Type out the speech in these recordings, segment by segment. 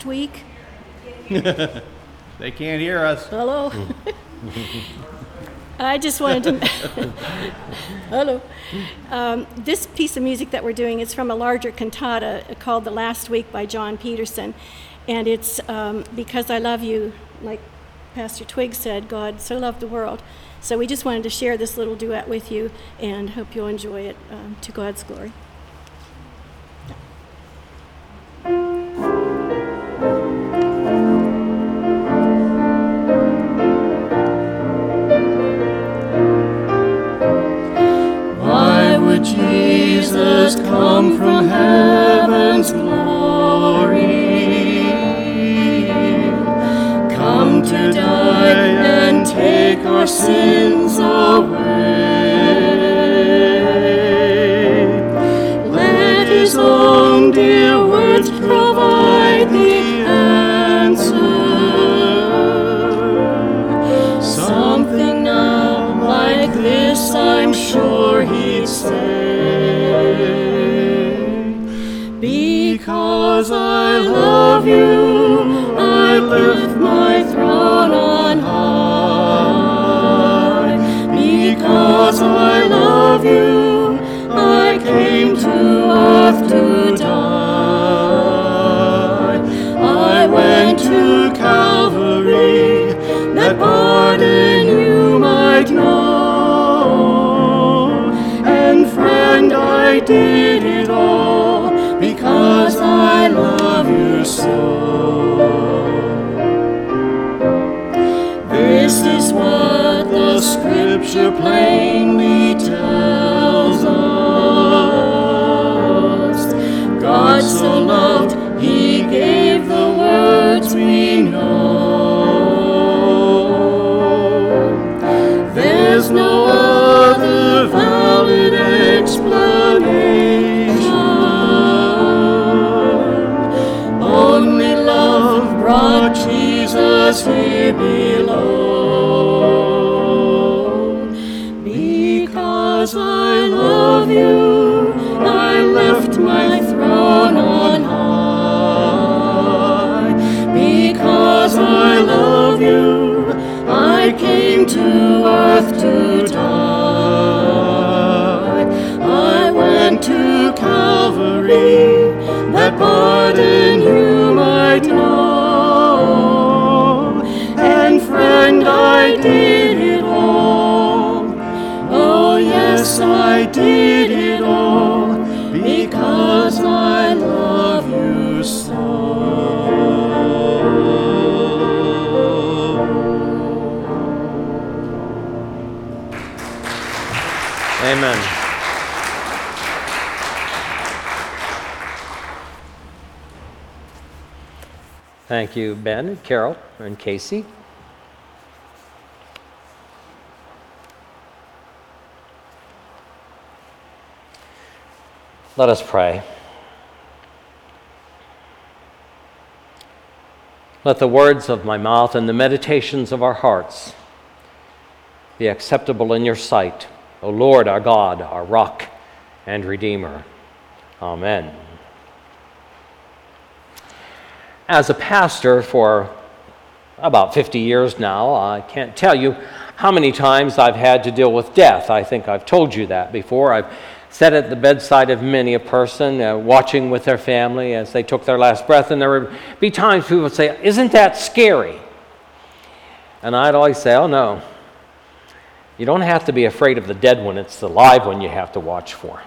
Week. They can't hear us. Hello. I just wanted to. Hello. This piece of music that we're doing is from a larger cantata called "The Last Week" by John Peterson, and it's because I love you, like Pastor Twigg said. God so loved the world, so we just wanted to share this little duet with you, and hope you'll enjoy it to God's glory. Jesus come from heaven's glory, come to die and take our sins away. Let his own dear words provide the answer. Something now like this I'm sure he'd say. Because I love you, I lift my throne on high. Because I love you, I came to earth to die. I went to Calvary, that pardon you might know. And friend, I did it all because I love you so. This is what the scripture plainly tells us. God so loved, he gave the words we know. There's no other valid explanation. Only love brought Jesus here below. Because I love you, I left my throne on high. Because I love you, I came to earth to die. I went to Calvary, that pardon you might know. And friend, I did it all. Oh yes, I did it all, because I love you so. Amen. Thank you, Ben, Carol, and Casey. Let us pray. Let the words of my mouth and the meditations of our hearts be acceptable in your sight, O Lord, our God, our rock and Redeemer. Amen. As a pastor for about 50 years now, I can't tell you how many times I've had to deal with death. I think I've told you that before. I've sat at the bedside of many a person, watching with their family as they took their last breath, and there would be times people would say, "Isn't that scary?" And I'd always say, "Oh no, you don't have to be afraid of the dead one, it's the live one you have to watch for."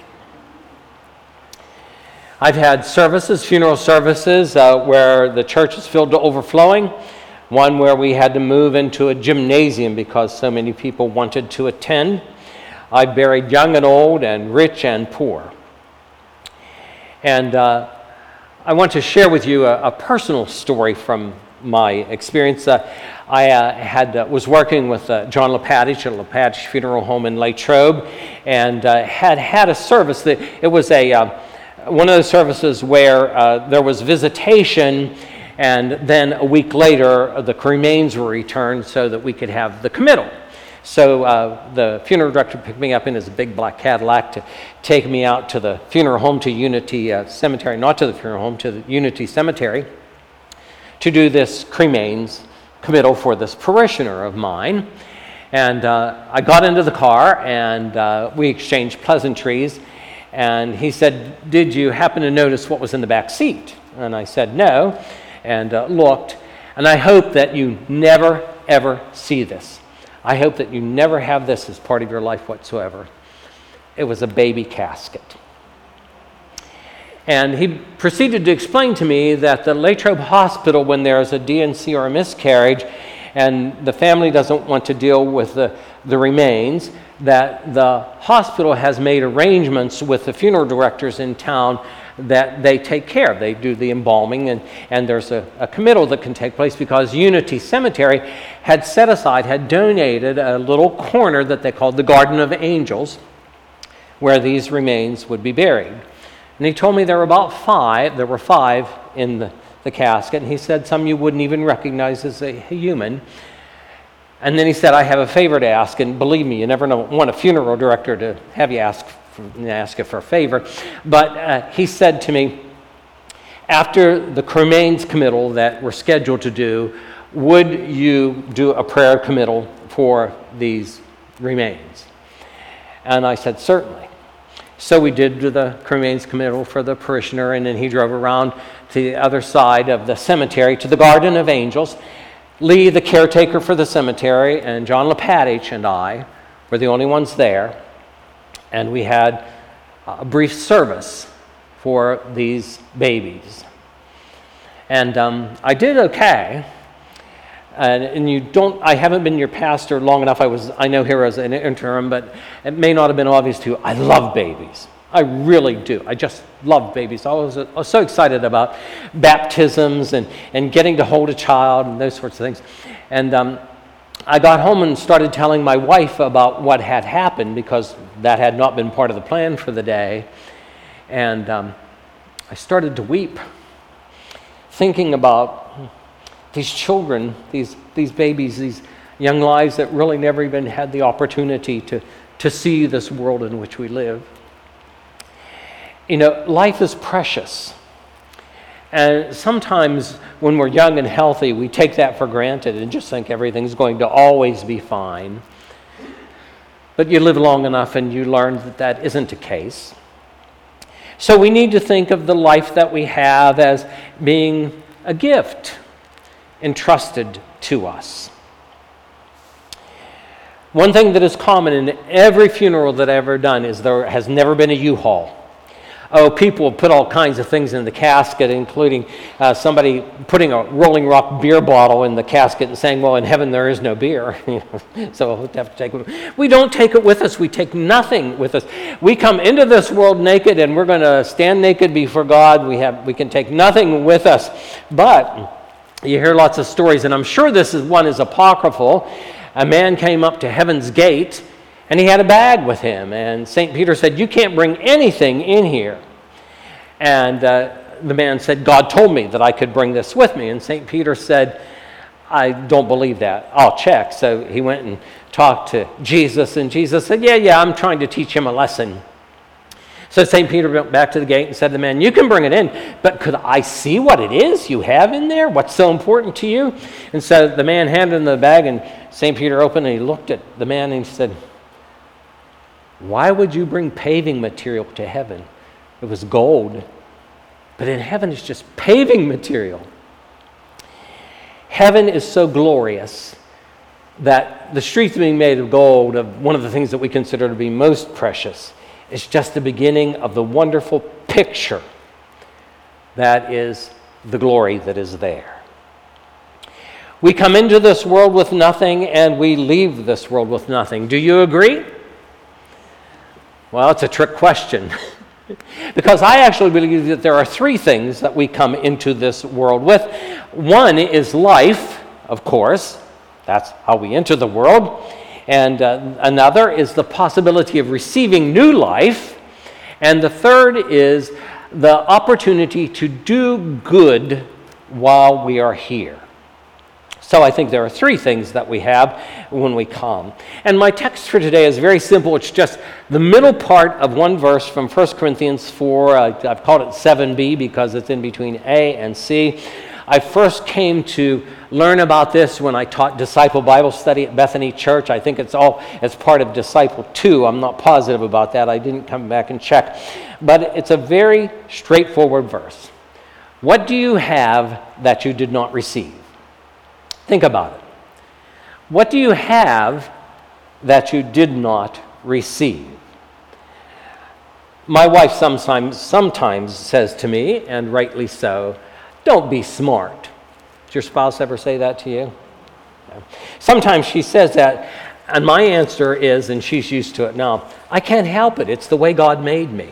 I've had services, funeral services, where the church is filled to overflowing. One where we had to move into a gymnasium because so many people wanted to attend. I've buried young and old and rich and poor. And I want to share with you a personal story from my experience. I was working with John Lepatich at Lepatich Funeral Home in Latrobe, and had a service that it was one of the services where there was visitation, and then a week later the remains were returned so that we could have the committal. So the funeral director picked me up in his big black Cadillac to take me out to the funeral home, to Unity Cemetery, not to the funeral home, to the Unity Cemetery. to do this cremains committal for this parishioner of mine. And I got into the car, and we exchanged pleasantries. And he said, "Did you happen to notice what was in the back seat?" And I said, "No," and looked. "And I hope that you never, ever see this. I hope that you never have this as part of your life whatsoever." It was a baby casket. And he proceeded to explain to me that the Latrobe Hospital, when there is a D&C or a miscarriage, and the family doesn't want to deal with the remains, that the hospital has made arrangements with the funeral directors in town that they take care of. They do the embalming, and there's a committal that can take place because Unity Cemetery had set aside, had donated a little corner that they called the Garden of Angels, where these remains would be buried. And he told me there were five in the casket, and he said some you wouldn't even recognize as a human. And then he said, "I have a favor to ask," and believe me, you never want a funeral director to have you ask you for a favor. But he said to me, after the cremains committal that we're scheduled to do, would you do a prayer committal for these remains? And I said, "Certainly." So we did the cremains committal for the parishioner, and then he drove around to the other side of the cemetery to the Garden of Angels. Lee, the caretaker for the cemetery, and John Lepatich and I were the only ones there, and we had a brief service for these babies. And I did okay. And I haven't been your pastor long enough. I know here as an interim, but it may not have been obvious to you. I love babies. I really do. I just love babies. I was so excited about baptisms and getting to hold a child and those sorts of things. And I got home and started telling my wife about what had happened, because that had not been part of the plan for the day. And I started to weep, thinking about these children, these babies, these young lives that really never even had the opportunity to see this world in which we live. You know, life is precious. And sometimes when we're young and healthy, we take that for granted and just think everything's going to always be fine. But you live long enough and you learn that that isn't the case. So we need to think of the life that we have as being a gift entrusted to us. One thing that is common in every funeral that I've ever done is there has never been a U-Haul. Oh, people put all kinds of things in the casket, including somebody putting a Rolling Rock beer bottle in the casket and saying, "Well, in heaven there is no beer." So we'll have to take it. We don't take it with us. We take nothing with us. We come into this world naked, and we're going to stand naked before God. We can take nothing with us. But you hear lots of stories, and I'm sure one is apocryphal. A man came up to heaven's gate, and he had a bag with him. And St. Peter said, "You can't bring anything in here." And the man said, "God told me that I could bring this with me." And St. Peter said, "I don't believe that. I'll check." So he went and talked to Jesus, and Jesus said, Yeah, I'm trying to teach him a lesson." So St. Peter went back to the gate and said to the man, "You can bring it in, but could I see what it is you have in there? What's so important to you?" And so the man handed him the bag, and St. Peter opened, and he looked at the man and he said, "Why would you bring paving material to heaven? It was gold. But in heaven, it's just paving material." Heaven is so glorious that the streets being made of gold, of one of the things that we consider to be most precious, is just the beginning of the wonderful picture that is the glory that is there. We come into this world with nothing, and we leave this world with nothing. Do you agree? Well, it's a trick question. Because I actually believe that there are three things that we come into this world with. One is life, of course. That's how we enter the world. And another is the possibility of receiving new life. And the third is the opportunity to do good while we are here. So I think there are three things that we have when we come. And my text for today is very simple. It's just the middle part of one verse from 1 Corinthians 4. I've called it 7b because it's in between A and C. I first came to learn about this when I taught Disciple Bible Study at Bethany Church. I think it's all as part of Disciple 2. I'm not positive about that. I didn't come back and check. But it's a very straightforward verse. What do you have that you did not receive? Think about it. What do you have that you did not receive? My wife sometimes says to me, and rightly so, don't be smart. Does your spouse ever say that to you? No. Sometimes she says that, and my answer is, and she's used to it now, I can't help it. It's the way God made me.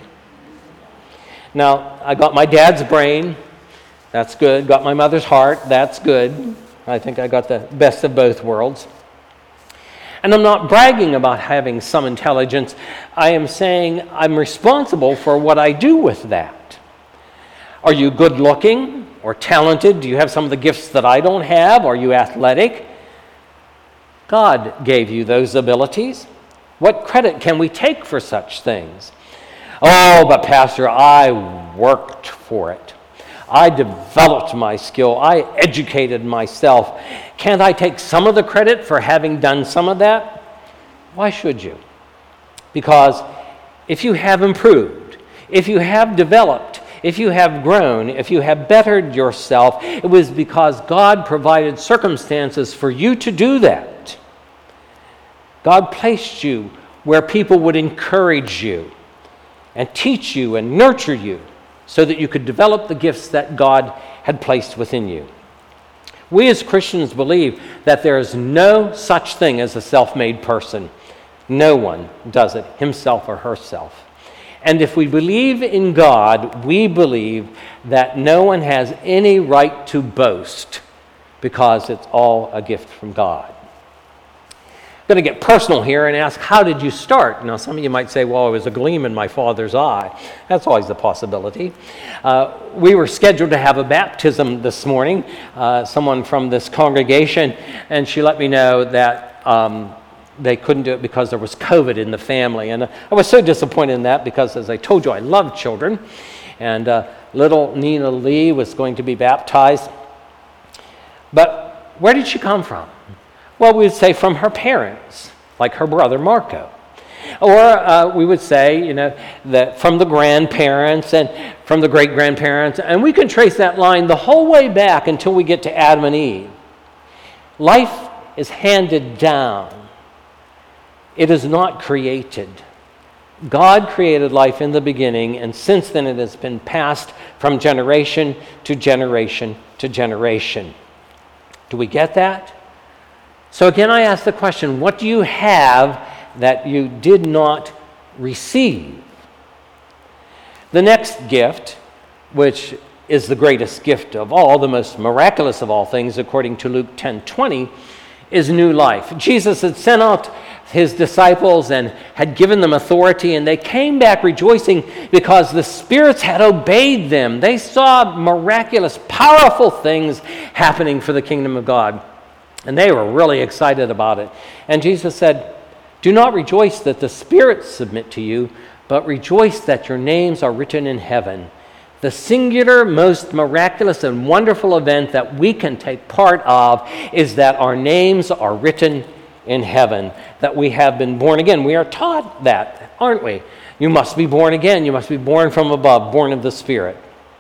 Now, I got my dad's brain. That's good. Got my mother's heart. That's good. I think I got the best of both worlds. And I'm not bragging about having some intelligence. I am saying I'm responsible for what I do with that. Are you good looking or talented? Do you have some of the gifts that I don't have? Are you athletic? God gave you those abilities. What credit can we take for such things? Oh, but Pastor, I worked for it. I developed my skill. I educated myself. Can't I take some of the credit for having done some of that? Why should you? Because if you have improved, if you have developed, if you have grown, if you have bettered yourself, it was because God provided circumstances for you to do that. God placed you where people would encourage you and teach you and nurture you so that you could develop the gifts that God had placed within you. We as Christians believe that there is no such thing as a self-made person. No one does it, himself or herself. And if we believe in God, we believe that no one has any right to boast because it's all a gift from God. I'm going to get personal here and ask, how did you start? Now, some of you might say, well, it was a gleam in my father's eye. That's always a possibility. We were scheduled to have a baptism this morning, someone from this congregation, and she let me know that they couldn't do it because there was COVID in the family. And I was so disappointed in that because, as I told you, I love children. And little Nina Lee was going to be baptized. But where did she come from? Well, we would say from her parents, like her brother Marco. Or we would say, that from the grandparents and from the great-grandparents. And we can trace that line the whole way back until we get to Adam and Eve. Life is handed down. It is not created. God created life in the beginning, and since then it has been passed from generation to generation to generation. Do we get that? So again, I ask the question, what do you have that you did not receive? The next gift, which is the greatest gift of all, the most miraculous of all things, according to Luke 10:20, is new life. Jesus had sent out his disciples and had given them authority, and they came back rejoicing because the spirits had obeyed them. They saw miraculous, powerful things happening for the kingdom of God. And they were really excited about it. And Jesus said, do not rejoice that the spirits submit to you, but rejoice that your names are written in heaven. The singular, most miraculous and wonderful event that we can take part of is that our names are written in heaven, that we have been born again. We are taught that, aren't we? You must be born again. You must be born from above, born of the Spirit.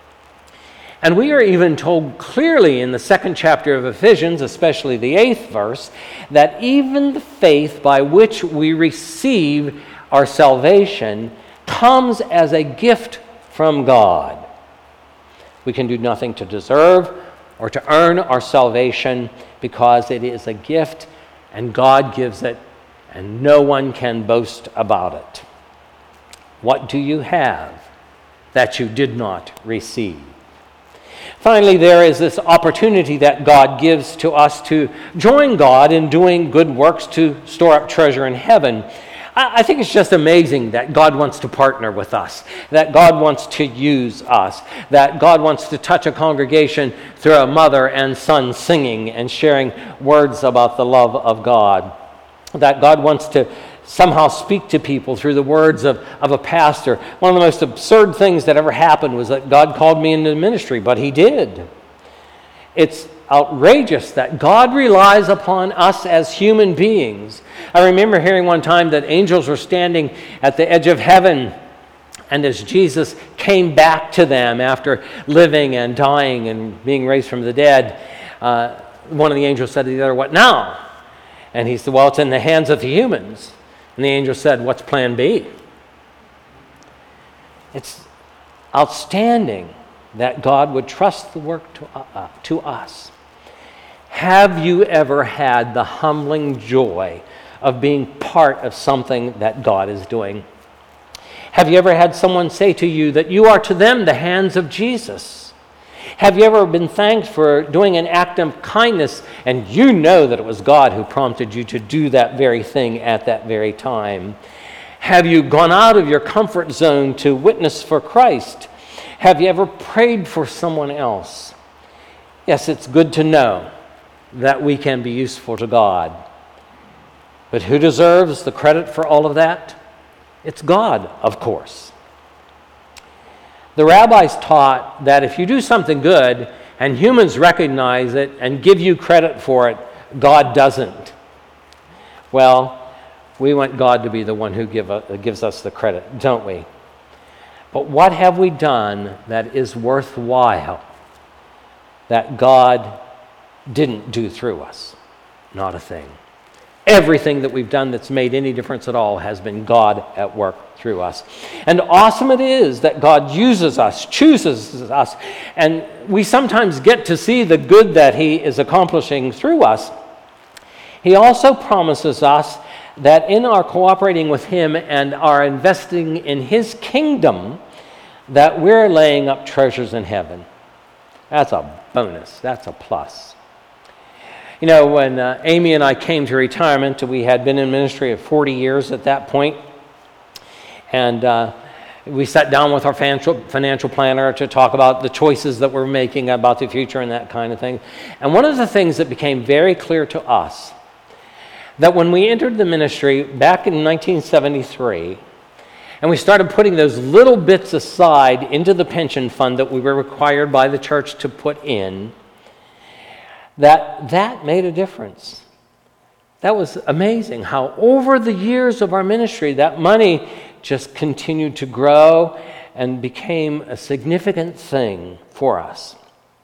And we are even told clearly in the 2nd chapter of Ephesians, especially the 8th verse, that even the faith by which we receive our salvation comes as a gift from God. We can do nothing to deserve or to earn our salvation because it is a gift and God gives it and no one can boast about it. What do you have that you did not receive? Finally, there is this opportunity that God gives to us to join God in doing good works to store up treasure in heaven. I think it's just amazing that God wants to partner with us, that God wants to use us, that God wants to touch a congregation through a mother and son singing and sharing words about the love of God, that God wants to somehow speak to people through the words of a pastor. One of the most absurd things that ever happened was that God called me into ministry, but he did. It's outrageous that God relies upon us as human beings. I remember hearing one time that angels were standing at the edge of heaven, and as Jesus came back to them after living and dying and being raised from the dead, one of the angels said to the other, "What now?" And he said, "Well, it's in the hands of the humans." And the angel said, "What's plan B?" It's outstanding that God would trust the work to us. Have you ever had the humbling joy of being part of something that God is doing? Have you ever had someone say to you that you are to them the hands of Jesus? Have you ever been thanked for doing an act of kindness and you know that it was God who prompted you to do that very thing at that very time? Have you gone out of your comfort zone to witness for Christ? Have you ever prayed for someone else? Yes, it's good to know that we can be useful to God. But who deserves the credit for all of that? It's God, of course. The rabbis taught that if you do something good and humans recognize it and give you credit for it, God doesn't. Well, we want God to be the one who gives us the credit, don't we? But what have we done that is worthwhile that God didn't do through us? Not a thing. Everything that we've done that's made any difference at all has been God at work through us. And awesome it is that God uses us, chooses us, and we sometimes get to see the good that He is accomplishing through us. He also promises us that in our cooperating with Him and our investing in His kingdom, that we're laying up treasures in heaven. That's a bonus. That's a plus. You know, when Amy and I came to retirement, we had been in ministry of 40 years at that point, and we sat down with our financial planner to talk about the choices that we're making about the future and that kind of thing. And one of the things that became very clear to us, that when we entered the ministry back in 1973, and we started putting those little bits aside into the pension fund that we were required by the church to put in, that made a difference. That was amazing how over the years of our ministry, that money just continued to grow and became a significant thing for us.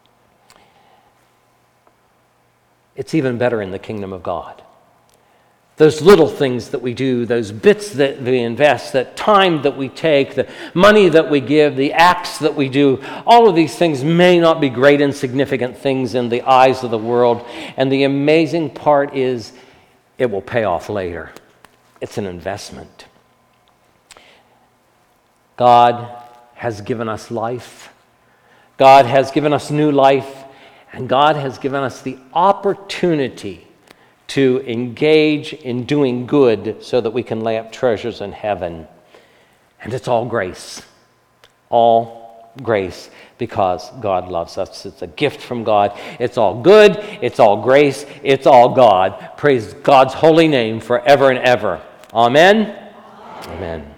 It's even better in the kingdom of God. Those little things that we do, those bits that we invest, that time that we take, the money that we give, the acts that we do, all of these things may not be great and significant things in the eyes of the world. And the amazing part is it will pay off later. It's an investment. God has given us life. God has given us new life. And God has given us the opportunity to engage in doing good so that we can lay up treasures in heaven. And it's all grace. All grace because God loves us. It's a gift from God. It's all good. It's all grace. It's all God. Praise God's holy name forever and ever. Amen. Amen.